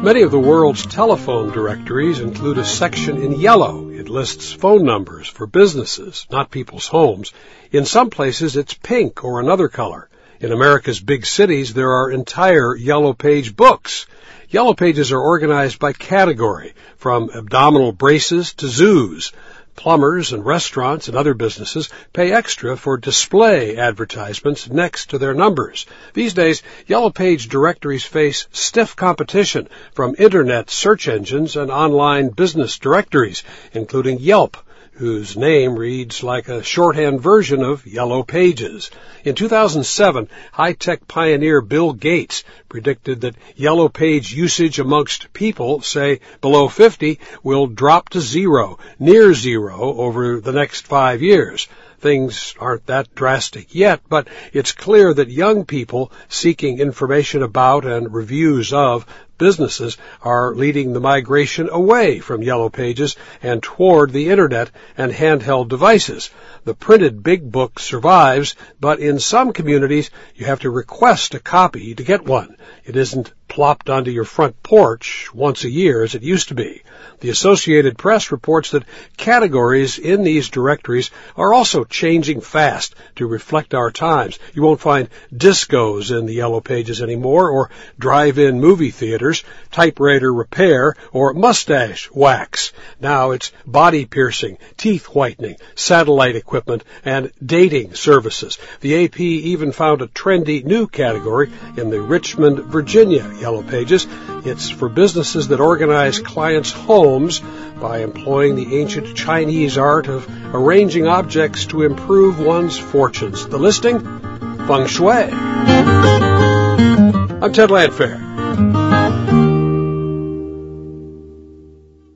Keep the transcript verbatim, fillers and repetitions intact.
Many of the world's telephone directories include a section in yellow. It lists phone numbers for businesses, not people's homes. In some places, it's pink or another color. In America's big cities, there are entire Yellow Page books. Yellow Pages are organized by category, from abdominal braces to zoos. Plumbers and restaurants and other businesses pay extra for display advertisements next to their numbers. These days, Yellow Page directories face stiff competition from Internet search engines and online business directories, including Yelp, whose name reads like a shorthand version of Yellow Pages. In two thousand seven, high-tech pioneer Bill Gates predicted that Yellow Page usage amongst people, say below fifty, will drop to zero, near zero, over the next five years. Things aren't that drastic yet, but it's clear that young people seeking information about and reviews of businesses are leading the migration away from Yellow Pages and toward the Internet and handheld devices. The printed big book survives, but in some communities you have to request a copy to get one. It isn't plopped onto your front porch once a year as it used to be. The Associated Press reports that categories in these directories are also changing fast to reflect our times. You won't find discos in the Yellow Pages anymore, or drive-in movie theaters, typewriter repair, or mustache wax. Now it's body piercing, teeth whitening, satellite equipment, and dating services. The A P even found a trendy new category in the Richmond, Virginia Yellow Pages. It's for businesses that organize clients' homes by employing the ancient Chinese art of arranging objects to improve one's fortunes. The listing? Feng Shui. I'm Ted Landfair.